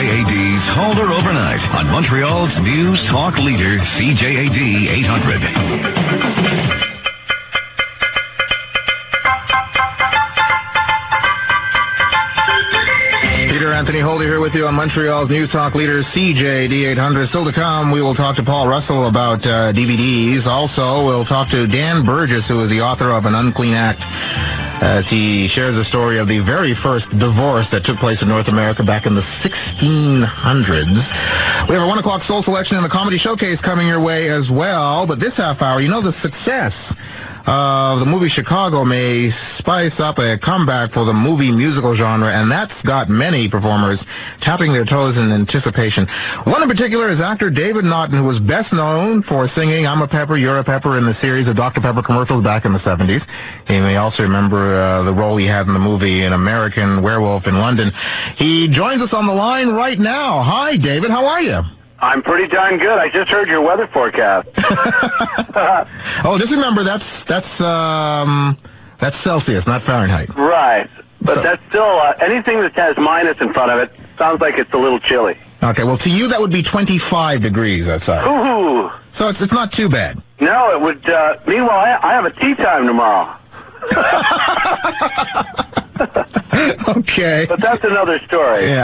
CJAD's Calder Overnight on Montreal's News Talk leader, CJAD 800. Peter Anthony Holder here with you on Montreal's News Talk leader, CJAD 800. Still to come, we will talk to Paul Russell about DVDs. Also, we'll talk to Dan Burgess, who is the author of An Unclean Act, as he shares the story of the very first divorce that took place in North America back in the 1600s. We have a 1 o'clock soul selection and the comedy showcase coming your way as well. But this half hour, the success of the movie Chicago may spice up a comeback for the movie musical genre, and that's got many performers tapping their toes in anticipation. One in particular is actor David Naughton, who was best known for singing I'm a Pepper, You're a Pepper in the series of Dr. Pepper commercials back in the 70s. You may also remember the role he had in the movie An American Werewolf in London. He joins us on the line right now. Hi, David. How are you? I'm pretty darn good. I just heard your weather forecast. Oh, just remember that's Celsius, not Fahrenheit. Right. But that's still, anything that has minus in front of it sounds like it's a little chilly. Okay, well, to you that would be 25 degrees outside. Ooh. So it's not too bad. No, it would, meanwhile, I have a tea time tomorrow. Okay. But that's another story. Yeah.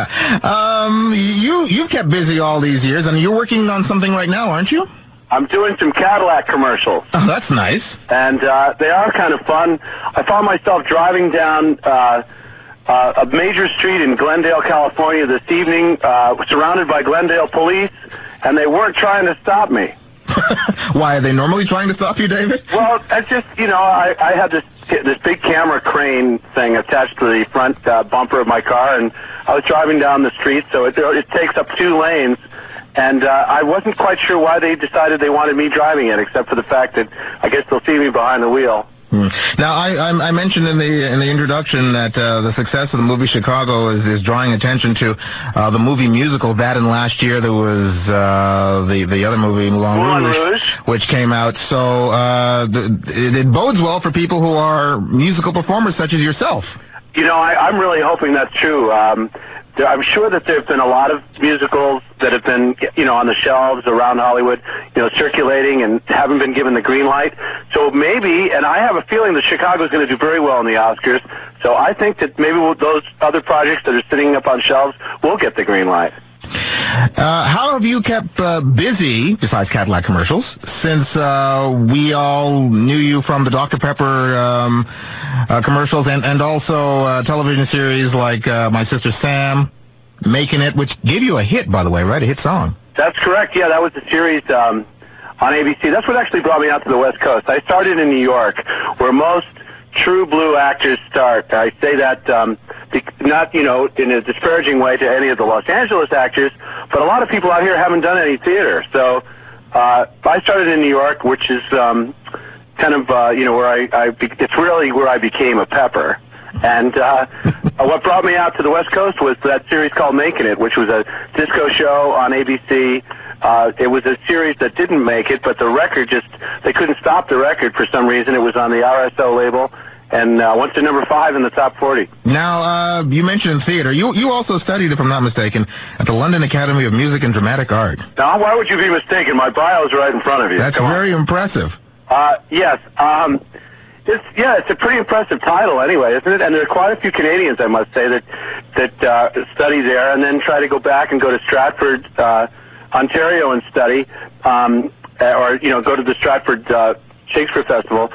You've kept busy all these years, and you're working on something right now, aren't you? I'm doing some Cadillac commercials. Oh, that's nice. And they are kind of fun. I found myself driving down a major street in Glendale, California this evening, surrounded by Glendale police, and they weren't trying to stop me. Why, are they normally trying to stop you, David? Well, that's just, I had this big camera crane thing attached to the front bumper of my car, and I was driving down the street, so it takes up 2 lanes, and I wasn't quite sure why they decided they wanted me driving it, except for the fact that I guess they'll see me behind the wheel. Now, I mentioned in the introduction that the success of the movie Chicago is drawing attention to the movie musical. That and last year there was the other movie, Moulin Rouge, which came out. So it bodes well for people who are musical performers such as yourself. I'm really hoping that's true. I'm sure that there have been a lot of musicals that have been, on the shelves around Hollywood, circulating and haven't been given the green light. So maybe, and I have a feeling that Chicago's going to do very well in the Oscars. So I think that maybe those other projects that are sitting up on shelves will get the green light. How have you kept busy, besides Cadillac commercials, since we all knew you from the Dr. Pepper commercials and also television series like My Sister Sam, Making It, which gave you a hit, by the way, right? A hit song. That's correct. Yeah, that was the series on ABC. That's what actually brought me out to the West Coast. I started in New York, where most true blue actors start. I say that not, in a disparaging way to any of the Los Angeles actors, but a lot of people out here haven't done any theater. So I started in New York, which is kind of, where it's really where I became a Pepper. And what brought me out to the West Coast was that series called Making It, which was a disco show on ABC. It was a series that didn't make it, but the record they couldn't stop the record for some reason. It was on the RSO label and went to number 5 in the top 40. Now, you mentioned theater. You also studied, if I'm not mistaken, at the London Academy of Music and Dramatic Art. Now, why would you be mistaken? My bio is right in front of you. That's very impressive. Yes. It's a pretty impressive title anyway, isn't it? And there are quite a few Canadians, I must say, that study there and then try to go back and go to Stratford, Ontario and study, or go to the Stratford Shakespeare Festival.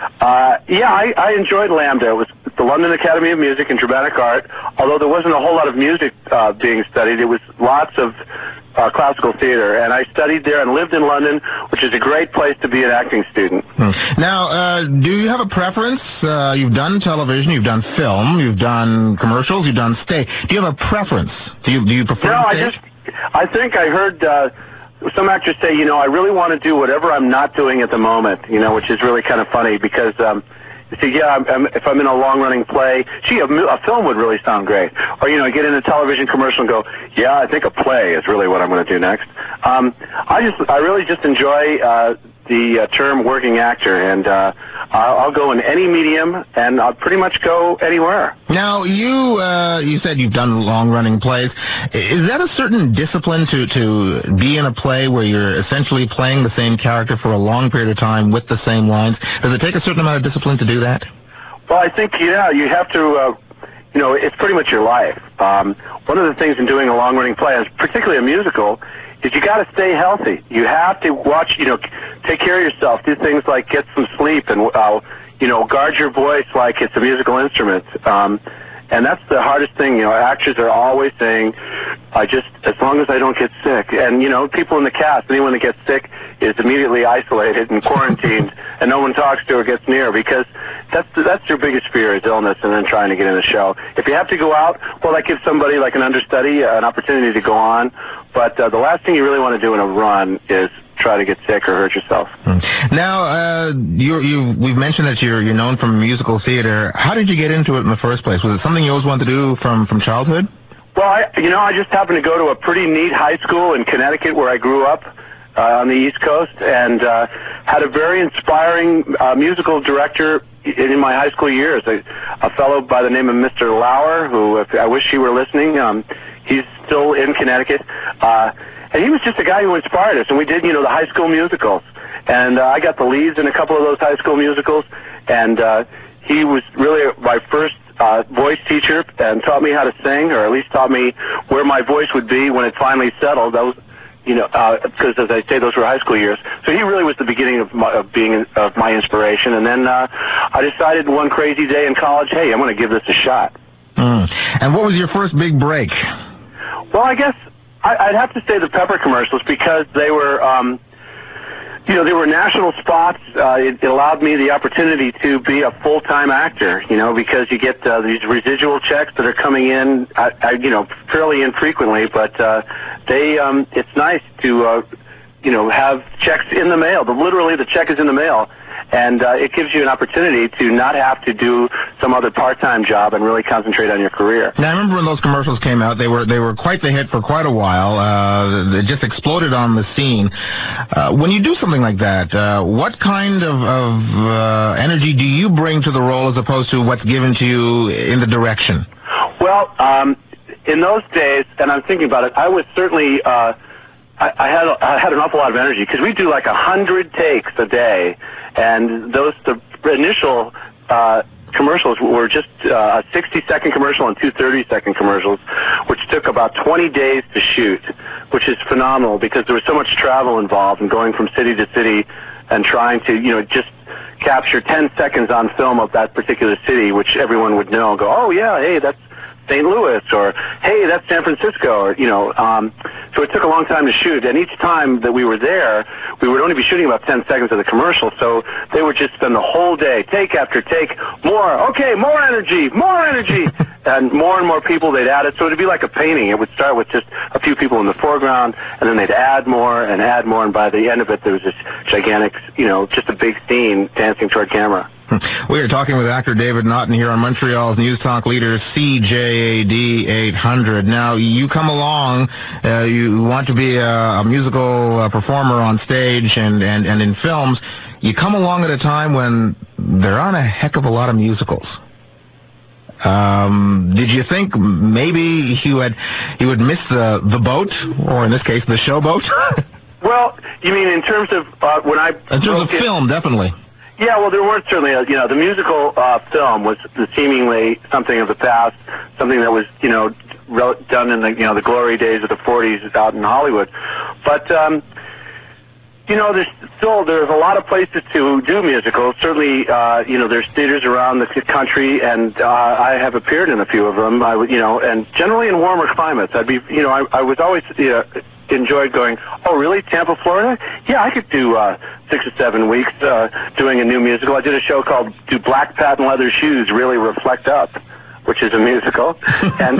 I enjoyed Lambda. It was the London Academy of Music and Dramatic Art. Although there wasn't a whole lot of music being studied, it was lots of classical theater, and I studied there and lived in London, which is a great place to be an acting student. Now, do you have a preference? You've done television, you've done film, you've done commercials, you've done stage. Do you have a preference? Do you prefer stage? I think I heard some actors say, I really want to do whatever I'm not doing at the moment, which is really kind of funny because, if I'm in a long-running play, a film would really sound great. Or, get in a television commercial and go, I think a play is really what I'm going to do next. I really just enjoy the term working actor, and I'll go in any medium, and I'll pretty much go anywhere. Now, you said you've done long-running plays. Is that a certain discipline to be in a play where you're essentially playing the same character for a long period of time with the same lines? Does it take a certain amount of discipline to do that? Well, I think, yeah, you have to, it's pretty much your life. One of the things in doing a long-running play, and particularly a musical, is you got to stay healthy. You have to watch, take care of yourself, do things like get some sleep and, guard your voice like it's a musical instrument. And that's the hardest thing. Actors are always saying, as long as I don't get sick. And, people in the cast, anyone that gets sick is immediately isolated and quarantined, and no one talks to or gets near, because that's your biggest fear is illness and then trying to get in the show. If you have to go out, well, that gives somebody like an understudy an opportunity to go on. But the last thing you really want to do in a run is try to get sick or hurt yourself. Now, we've mentioned that you're known from musical theater. How did you get into it in the first place? Was it something you always wanted to do from childhood? Well, I just happened to go to a pretty neat high school in Connecticut where I grew up on the East Coast, and had a very inspiring musical director in my high school years, a fellow by the name of Mr. Lauer, who, if I wish he were listening, he's still in Connecticut. And he was just a guy who inspired us, and we did, the high school musicals. And I got the leads in a couple of those high school musicals, and he was really my first voice teacher and taught me how to sing, or at least taught me where my voice would be when it finally settled. That was, because as I say, those were high school years. So he really was the beginning of my inspiration. And then I decided one crazy day in college, hey, I'm going to give this a shot. And what was your first big break? Well, I guess I'd have to say the Pepper commercials, because they were, they were national spots. It allowed me the opportunity to be a full-time actor, because you get these residual checks that are coming in, fairly infrequently, but it's nice to, have checks in the mail. Literally, the check is in the mail. And it gives you an opportunity to not have to do some other part-time job and really concentrate on your career. Now, I remember when those commercials came out, they were quite the hit for quite a while. They just exploded on the scene. When you do something like that, what kind of energy do you bring to the role as opposed to what's given to you in the direction? Well, in those days, and I'm thinking about it, I was certainly... I had an awful lot of energy, because we do like 100 takes a day, and the initial commercials were just a 60-second commercial and two 30-second commercials, which took about 20 days to shoot, which is phenomenal because there was so much travel involved and going from city to city and trying to, just capture 10 seconds on film of that particular city, which everyone would know and go, oh, yeah, hey, that's St. Louis, or hey, that's San Francisco, or so it took a long time to shoot, and each time that we were there, we would only be shooting about 10 seconds of the commercial, so they would just spend the whole day, take after take, more energy, and more people they'd add it, so it'd be like a painting. It would start with just a few people in the foreground, and then they'd add more, and by the end of it, there was this gigantic, just a big scene dancing toward camera. We are talking with actor David Naughton here on Montreal's News Talk leader CJAD 800. Now, you come along, you want to be a musical performer on stage and in films. You come along at a time when there aren't a heck of a lot of musicals. Did you think maybe you would miss the boat, or in this case, the showboat? Well, you mean in terms of when I... In terms of film, definitely. Yeah, well, there weren't certainly, the musical film was seemingly something of the past, something that was, done in the glory days of the 40s out in Hollywood. But, there's a lot of places to do musicals. Certainly, there's theaters around the country, and I have appeared in a few of them. And generally in warmer climates. I was always, enjoyed going, oh, really? Tampa, Florida? Yeah, I could do 6 or 7 weeks doing a new musical. I did a show called Do Black Patent Leather Shoes Really Reflect Up, which is a musical. and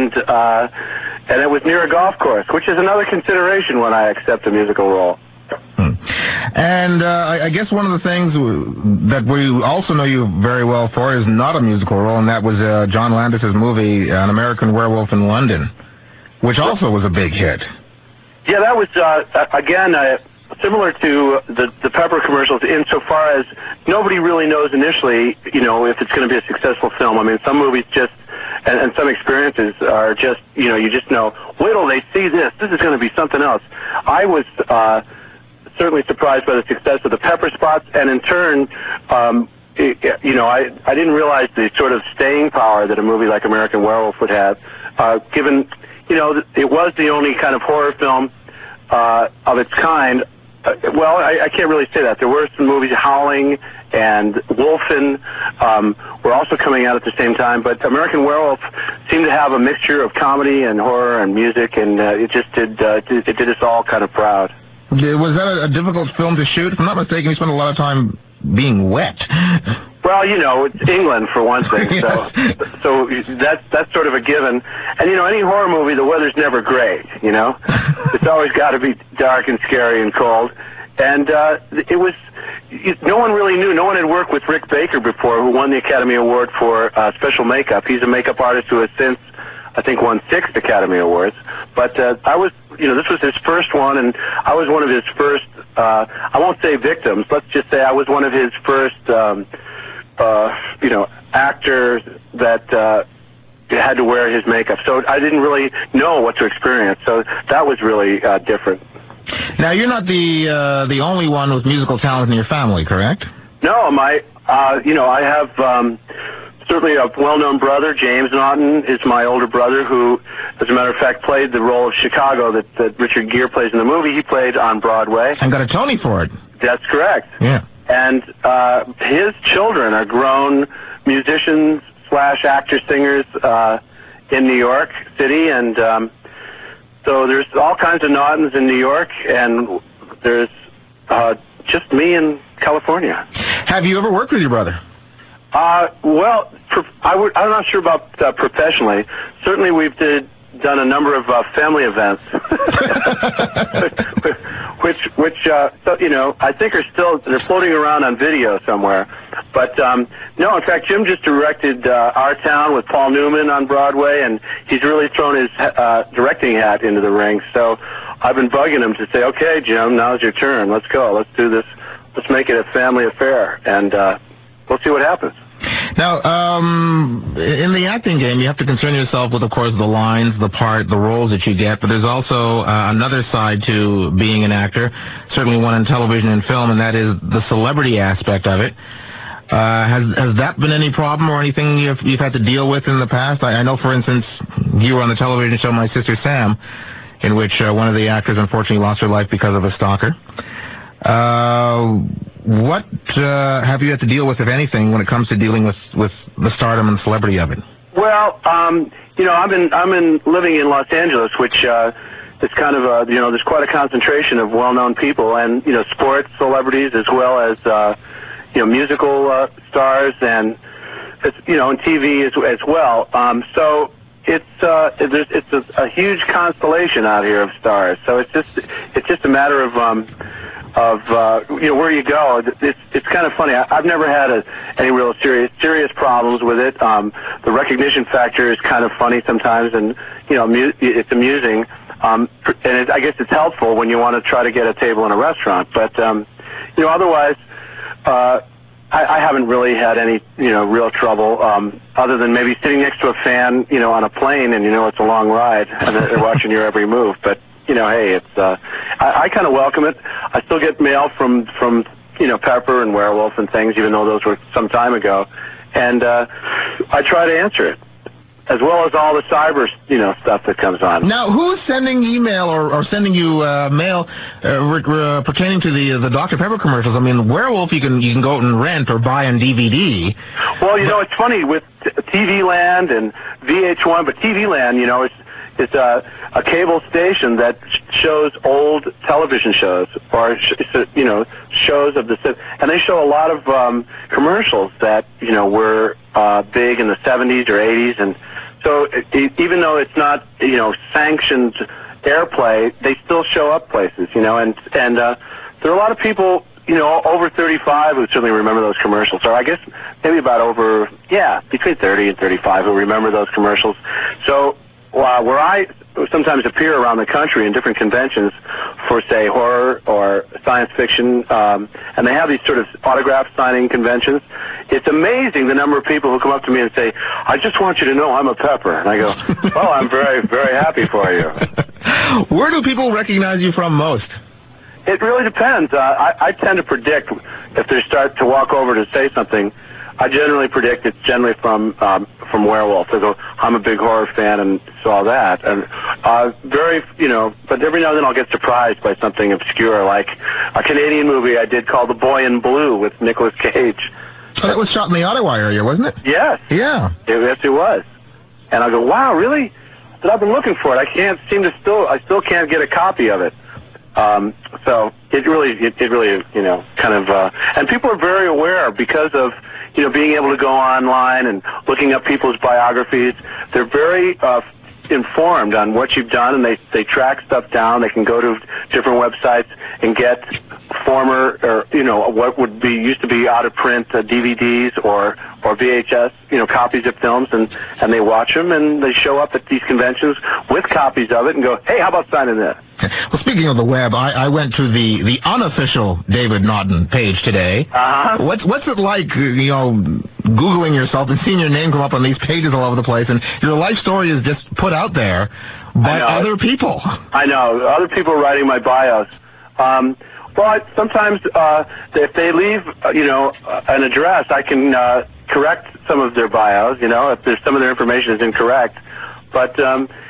it was near a golf course, which is another consideration when I accept a musical role. And I guess one of the things that we also know you very well for is not a musical role, and that was John Landis's movie, An American Werewolf in London, which also was a big hit. Yeah, that was, again, similar to the Pepper commercials insofar as nobody really knows initially, if it's going to be a successful film. I mean, some movies just, and some experiences are just, you just know, wait till they see this. This is going to be something else. I was certainly surprised by the success of the Pepper spots, and in turn, I didn't realize the sort of staying power that a movie like American Werewolf would have, given, it was the only kind of horror film of its kind. Well, I can't really say that. There were some movies, Howling and Wolfen, were also coming out at the same time, but American Werewolf seemed to have a mixture of comedy and horror and music, and it just did us all kind of proud. Was that a difficult film to shoot? If I'm not mistaken, you spent a lot of time being wet. Well, it's England for one thing, so that's sort of a given. And any horror movie, the weather's never great. It's always got to be dark and scary and cold. And it was no one really knew. No one had worked with Rick Baker before, who won the Academy Award for special makeup. He's a makeup artist who has since, I think, won 6 Academy Awards. But this was his first one, and I was one of his first. I won't say victims. Let's just say I was one of his first. Actors that had to wear his makeup. So I didn't really know what to experience. So that was really different. Now, you're not the only one with musical talent in your family, correct? No, I have certainly a well-known brother. James Naughton is my older brother, who, as a matter of fact, played the role of Chicago that Richard Gere plays in the movie. He played on Broadway. And got a Tony for it. That's correct. Yeah. And his children are grown musicians / actor-singers in New York City, and so there's all kinds of Naughtons in New York, and there's just me in California. Have you ever worked with your brother? Well, I'm not sure about professionally. Certainly we've done a number of family events, which I think they're floating around on video somewhere. But no, in fact, Jim just directed Our Town with Paul Newman on Broadway, and he's really thrown his directing hat into the ring. So I've been bugging him to say, okay, Jim, now's your turn. Let's go. Let's do this. Let's make it a family affair, and we'll see what happens. Now, in the acting game, you have to concern yourself with, of course, the lines, the part, the roles that you get, but there's also another side to being an actor, certainly one in television and film, and that is the celebrity aspect of it. Has that been any problem or anything you've had to deal with in the past? I know, for instance, you were on the television show My Sister Sam, in which one of the actors unfortunately lost her life because of a stalker. What have you had to deal with, if anything, when it comes to dealing with the stardom and celebrity of it? Well, I'm living in Los Angeles, which is kind of there's quite a concentration of well-known people, and sports celebrities as well as musical stars, and and TV as well. So it's a huge constellation out here of stars. So it's just a matter of where you go. It's kind of funny. I've never had any real serious problems with it. The recognition factor is kind of funny sometimes, and it's amusing. And I guess it's helpful when you want to try to get a table in a restaurant. But otherwise, I haven't really had any real trouble, other than maybe sitting next to a fan on a plane, and it's a long ride, and they're watching your every move. But hey, it's I kind of welcome it. I still get mail from Pepper and Werewolf and things, even though those were some time ago, and I try to answer it, as well as all the cyber stuff that comes on. Now, who's sending email or sending you mail pertaining to the Dr. Pepper commercials? I mean, Werewolf you can go out and rent or buy on DVD. Well, it's funny with TV Land and VH1, but TV Land, it's a cable station that shows old television shows, or shows of the, and they show a lot of commercials that were big in the 70s or 80s, and so even though it's not sanctioned airplay, they still show up places, and there are a lot of people over 35 who certainly remember those commercials, or I guess maybe about between 30 and 35 who remember those commercials. So where I sometimes appear around the country in different conventions for, say, horror or science fiction, and they have these sort of autograph signing conventions. It's amazing the number of people who come up to me and say, "I just want you to know I'm a Pepper." And I go, "Well, I'm very, very happy for you." Where do people recognize you from most? It really depends. I tend to predict if they start to walk over to say something. I generally predict it's generally from Werewolf. They go, "I'm a big horror fan and saw that." And but every now and then I'll get surprised by something obscure, like a Canadian movie I did called The Boy in Blue with Nicolas Cage. Oh, that was shot in the Ottawa area, wasn't it? Yes. Yeah. Yes, it was. And I go, "Wow, really?" But I've been looking for it. I still can't get a copy of it. So it really, kind of, and people are very aware because of, being able to go online and looking up people's biographies. They're very informed on what you've done, and they track stuff down. They can go to different websites and get former, or what would be used to be out of print DVDs or VHS, copies of films, and they watch them, and they show up at these conventions with copies of it and go, "Hey, how about signing this?" Well, speaking of the web, I went to the unofficial David Naughton page today. Uh-huh. What's it like, Googling yourself and seeing your name come up on these pages all over the place, and your life story is just put out there by other people? I know. Other people writing my bios. Well, sometimes if they leave, an address, I can correct some of their bios, if there's some of their information is incorrect. But,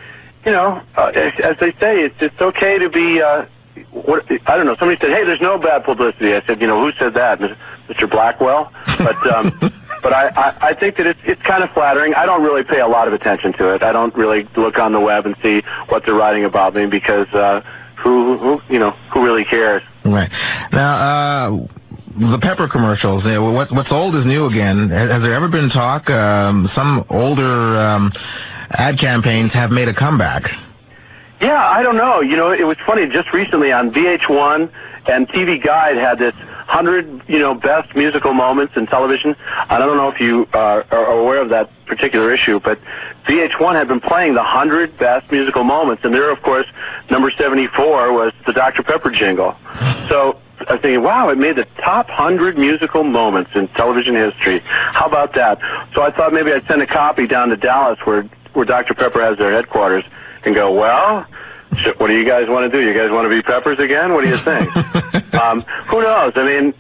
as they say, it's okay to be, I don't know, somebody said, "Hey, there's no bad publicity." I said, "Who said that? Mr. Blackwell?" But I think that it's kind of flattering. I don't really pay a lot of attention to it. I don't really look on the web and see what they're writing about me because who really cares? Right. Now, the Pepper commercials, what's old is new again. Has there ever been talk, some older ad campaigns have made a comeback? Yeah, I don't know. It was funny, just recently on VH1 and TV Guide had this 100, best musical moments in television. I don't know if you are aware of that particular issue, but VH1 had been playing the 100 best musical moments, and there, of course, number 74 was the Dr. Pepper jingle. So I was thinking, wow, it made the top 100 musical moments in television history. How about that? So I thought maybe I'd send a copy down to Dallas where Dr. Pepper has their headquarters and go, "Well, what do you guys want to do? You guys want to be Peppers again? What do you think?" Who knows? I mean,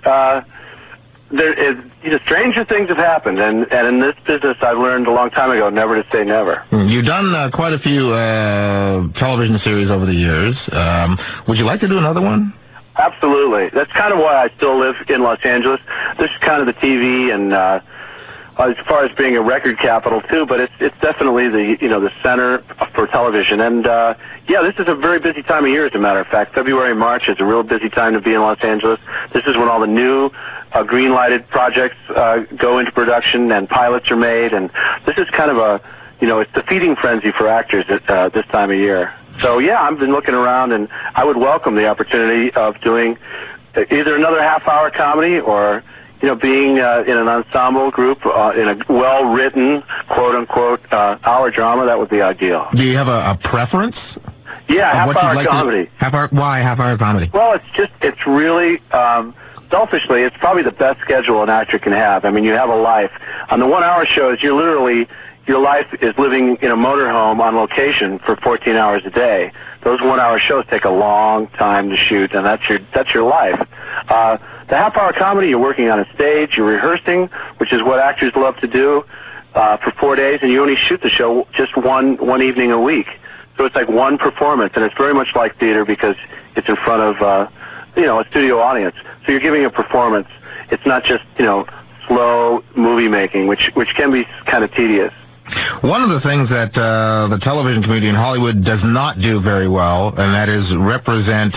stranger things have happened, and in this business, I've learned a long time ago never to say never. You've done quite a few television series over the years. Would you like to do another one? Absolutely. That's kind of why I still live in Los Angeles. This is kind of the TV and as far as being a record capital too, but it's definitely the center for television. And this is a very busy time of year, as a matter of fact. February and March is a real busy time to be in Los Angeles. This is when all the new green-lighted projects go into production and pilots are made, and this is kind of it's the feeding frenzy for actors at this time of year. So yeah, I've been looking around, and I would welcome the opportunity of doing either another half-hour comedy or being in an ensemble group in a well-written, quote-unquote, hour drama. That would be ideal. Do you have a preference? Yeah, half-hour comedy. Why half-hour comedy? Well, it's really, selfishly, it's probably the best schedule an actor can have. I mean, you have a life. On the one-hour shows, your life is living in a motorhome on location for 14 hours a day. Those one-hour shows take a long time to shoot, and that's your life. The half-hour comedy, you're working on a stage, you're rehearsing, which is what actors love to do, for 4 days, and you only shoot the show just one evening a week. So it's like one performance, and it's very much like theater because it's in front of a studio audience. So you're giving a performance. It's not just slow movie making, which can be kind of tedious. One of the things that the television community in Hollywood does not do very well, and that is represent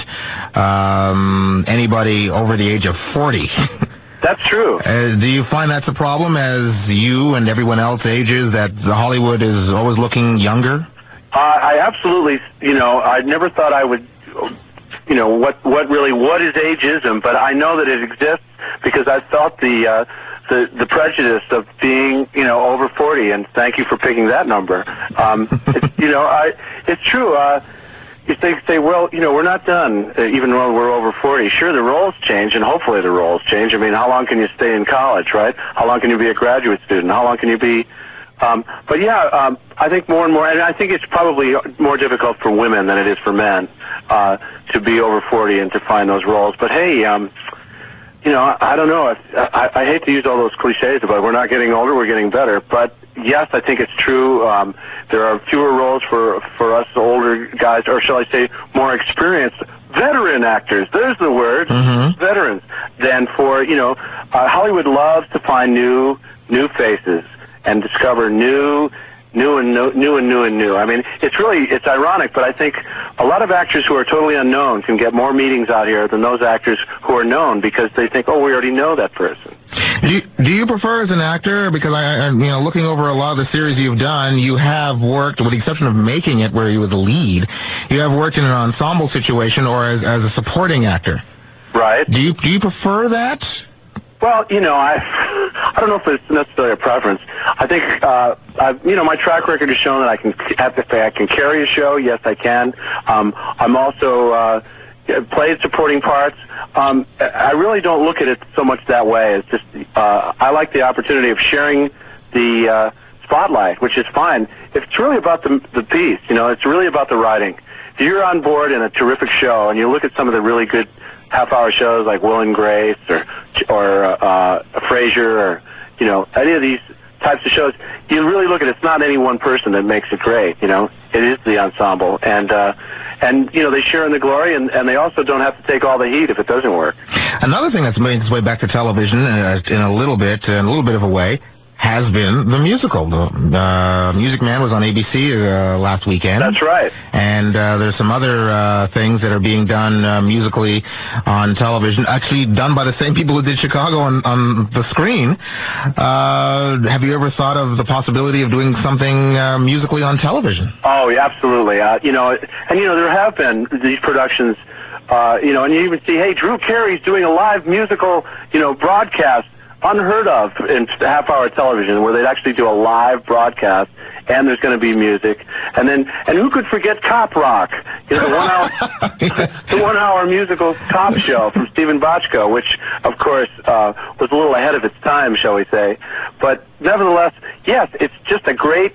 anybody over the age of 40. That's true. Do you find that's a problem as you and everyone else ages, that Hollywood is always looking younger? I absolutely, I never thought I would, what is ageism, but I know that it exists because I felt the the prejudice of being, over 40, and thank you for picking that number. It's true. If they say, well, we're not done, even though we're over 40. Sure, the roles change, and hopefully the roles change. I mean, how long can you stay in college, right? How long can you be a graduate student? How long can you be... I think more and more, and I think it's probably more difficult for women than it is for men to be over 40 and to find those roles. But hey, I don't know. I hate to use all those cliches about we're not getting older, we're getting better. But yes, I think it's true. There are fewer roles for us older guys, or shall I say more experienced veteran actors. There's the word, veterans. Than for, Hollywood loves to find new faces and discover new. I mean, it's ironic, but I think a lot of actors who are totally unknown can get more meetings out here than those actors who are known because they think, oh, we already know that person. Do you prefer as an actor, because looking over a lot of the series you've done, you have worked, with the exception of Making It, where you were the lead, you have worked in an ensemble situation or as a supporting actor. Right. Do you prefer that? Well, I don't know if it's necessarily a preference. I think, my track record has shown that I can carry a show. Yes, I can. I'm also played supporting parts. I really don't look at it so much that way. It's just I like the opportunity of sharing the spotlight, which is fine. It's really about the piece. It's really about the writing. If you're on board in a terrific show and you look at some of the really good half-hour shows like Will and Grace or Frasier or any of these types of shows, you really look at it's not any one person that makes it great. It is the ensemble, and they share in the glory, and they also don't have to take all the heat if it doesn't work. Another thing that's made its way back to television in a little bit of a way has been the musical. The Music Man was on ABC last weekend. That's right. And there's some other things that are being done musically on television, actually done by the same people who did Chicago on the screen. Have you ever thought of the possibility of doing something musically on television? Oh, yeah, absolutely. There have been these productions, and you even see, hey, Drew Carey's doing a live musical, broadcast. Unheard of in half-hour television, where they'd actually do a live broadcast, and there's going to be music, and who could forget Cop Rock? The 1 hour musical cop show from Stephen Bochco, which of course was a little ahead of its time, shall we say? But nevertheless, yes, it's just a great,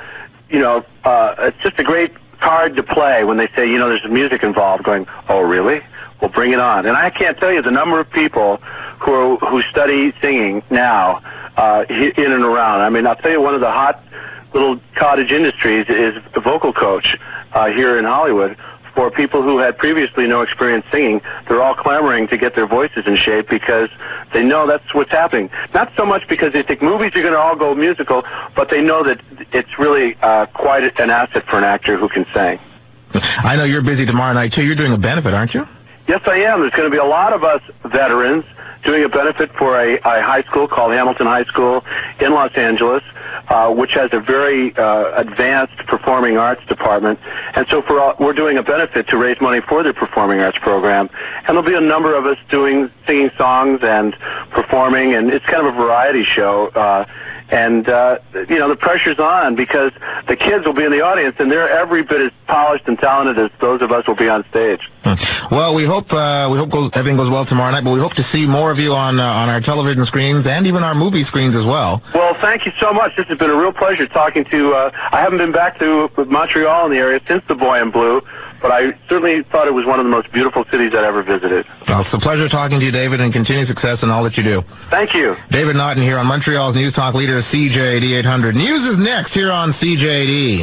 it's just a great card to play when they say, there's music involved. Going, oh really? Well, bring it on. And I can't tell you the number of people who study singing now in and around. I mean, I'll tell you, one of the hot little cottage industries is the vocal coach here in Hollywood. For people who had previously no experience singing, they're all clamoring to get their voices in shape because they know that's what's happening. Not so much because they think movies are going to all go musical, but they know that it's really quite an asset for an actor who can sing. I know you're busy tomorrow night, too. You're doing a benefit, aren't you? Yes, I am. There's going to be a lot of us veterans doing a benefit for a high school called Hamilton High School in Los Angeles, which has a very advanced performing arts department. And so we're doing a benefit to raise money for their performing arts program. And there'll be a number of us singing songs and performing, and it's kind of a variety show. The pressure's on because the kids will be in the audience, and they're every bit as polished and talented as those of us will be on stage. Well, we hope everything goes well tomorrow night, but we hope to see more of you on our television screens and even our movie screens as well. Well, thank you so much. This has been a real pleasure talking to. I haven't been back to Montreal in the area since The Boy in Blue, but I certainly thought it was one of the most beautiful cities I'd ever visited. Well, it's a pleasure talking to you, David, and continued success in all that you do. Thank you. David Naughton here on Montreal's News Talk leader, CJAD 800. News is next here on CJAD.